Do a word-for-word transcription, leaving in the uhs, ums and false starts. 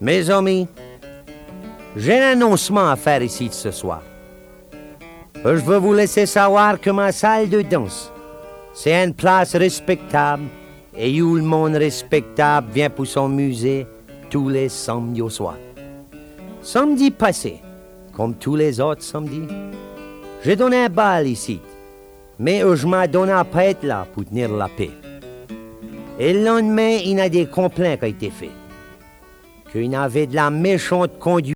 Mes amis, j'ai un annoncement à faire ici ce soir. Je veux vous laisser savoir que ma salle de danse, c'est une place respectable et où le monde respectable vient pour son musée tous les samedis au soir. Samedi passé, comme tous les autres samedis, j'ai donné un bal ici, mais je m'ai donné à pas être là pour tenir la paix. Et le lendemain, il y a des complaints qui ont été faits. Qu'il y avait de la méchante conduite